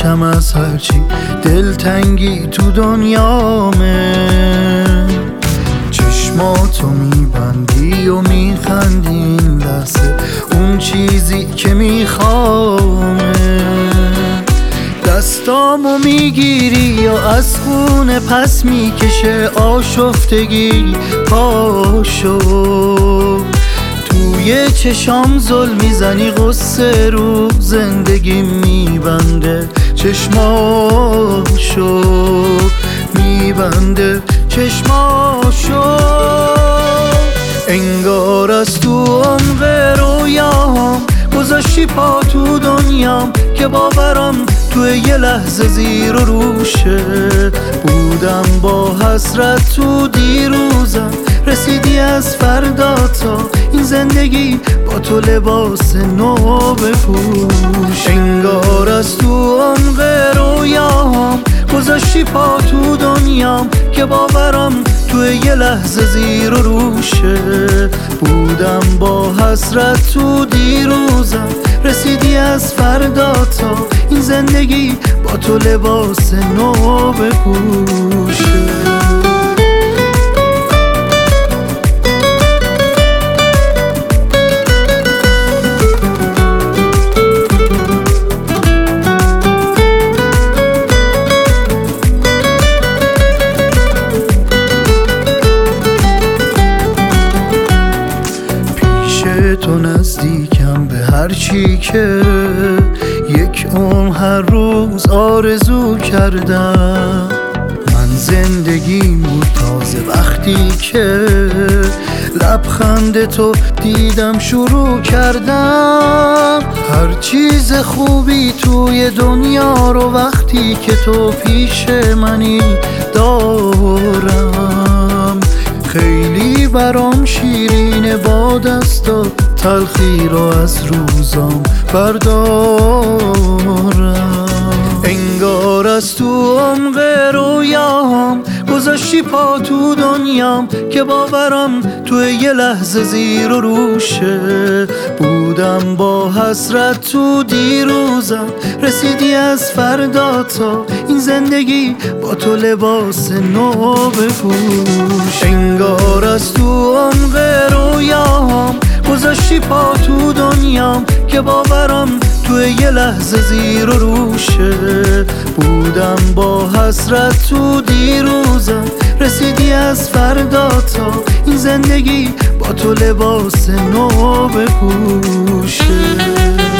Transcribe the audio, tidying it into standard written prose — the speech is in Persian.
میشم از هرچی دلتنگی تو دنیامه. چشماتو میبندی و میخندی این لحظه اون چیزی که میخوامه. دستامو میگیری یا از خونه پس میکشه آشفتگی پاشو. توی چشام زل میزنی غصه رو زندگی میبنده چشماشو، میبنده چشماشو. انگار از تو عمق رویام گذاشتی پا تو دنیام که باورم توی یه لحظه زیر و روشه. بودم با حسرت تو دیروزم، رسیدی از فردا تا این زندگی با تو لباس نو بپوش. انگار از تو عمق رویام گذاشتی پا تو دنیام که باورم توی یه لحظه زیر و روشه. بودم با حسرت تو دیروزم، رسیدی از فردا تا این زندگی با تو لباس نو بپوشه. تو نزدیکم به هر چی که یک عمر هر روز آرزو کردم. من زندگیم بود تازه وقتی که لبخند تو دیدم شروع کردم. هر چیز خوبی توی دنیا رو وقتی که تو پیش منی دارم. خیلی برام شیرینه با دستات تلخی رو از روزام بردارم. انگار از تو عمق رویام گذاشتی پا تو دنیام که باورم توی یه لحظه زیر و روشه. بودم با حسرت تو دیروزم، رسیدی از فردا تا این زندگی با تو لباس نو بپوش. انگار از تو عمق رویام گذاشتی پا تو دنیام که باورم توی یه لحظه زیر و روشه. بودم با حسرت تو دیروزم، رسیدی از فردا تا این زندگی با تو لباس نو بپوشه.